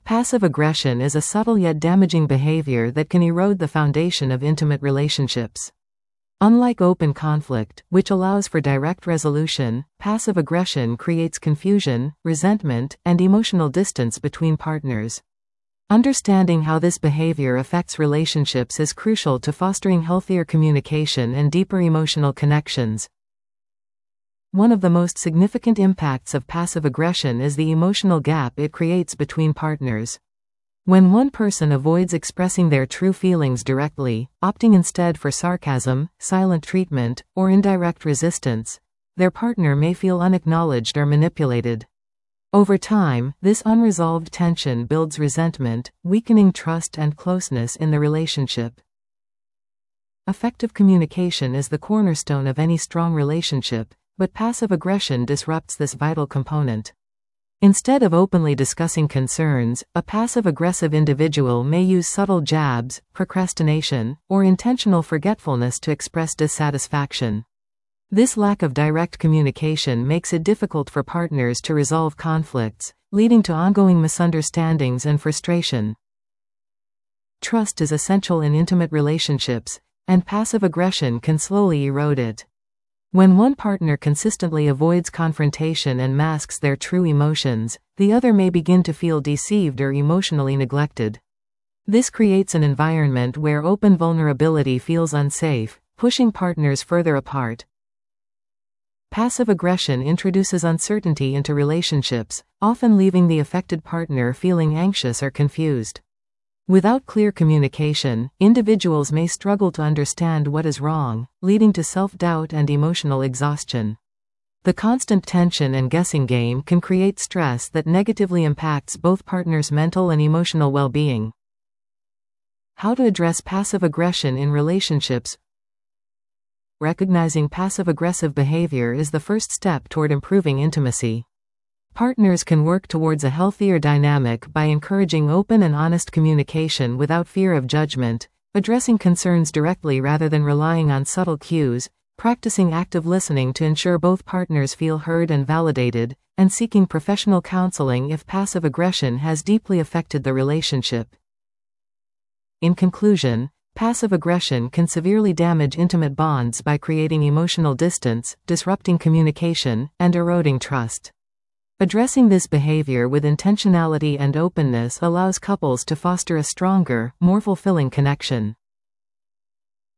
Passive aggression is a subtle yet damaging behavior that can erode the foundation of intimate relationships. Unlike open conflict, which allows for direct resolution, passive aggression creates confusion, resentment, and emotional distance between partners. Understanding how this behavior affects relationships is crucial to fostering healthier communication and deeper emotional connections. One of the most significant impacts of passive aggression is the emotional gap it creates between partners. When one person avoids expressing their true feelings directly, opting instead for sarcasm, silent treatment, or indirect resistance, their partner may feel unacknowledged or manipulated. Over time, this unresolved tension builds resentment, weakening trust and closeness in the relationship. Effective communication is the cornerstone of any strong relationship, but passive aggression disrupts this vital component. Instead of openly discussing concerns, a passive-aggressive individual may use subtle jabs, procrastination, or intentional forgetfulness to express dissatisfaction. This lack of direct communication makes it difficult for partners to resolve conflicts, leading to ongoing misunderstandings and frustration. Trust is essential in intimate relationships, and passive aggression can slowly erode it. When one partner consistently avoids confrontation and masks their true emotions, the other may begin to feel deceived or emotionally neglected. This creates an environment where open vulnerability feels unsafe, pushing partners further apart. Passive aggression introduces uncertainty into relationships, often leaving the affected partner feeling anxious or confused. Without clear communication, individuals may struggle to understand what is wrong, leading to self-doubt and emotional exhaustion. The constant tension and guessing game can create stress that negatively impacts both partners' mental and emotional well-being. How to address passive aggression in relationships? Recognizing passive-aggressive behavior is the first step toward improving intimacy. Partners can work towards a healthier dynamic by encouraging open and honest communication without fear of judgment, addressing concerns directly rather than relying on subtle cues, practicing active listening to ensure both partners feel heard and validated, and seeking professional counseling if passive aggression has deeply affected the relationship. In conclusion, passive aggression can severely damage intimate bonds by creating emotional distance, disrupting communication, and eroding trust. Addressing this behavior with intentionality and openness allows couples to foster a stronger, more fulfilling connection.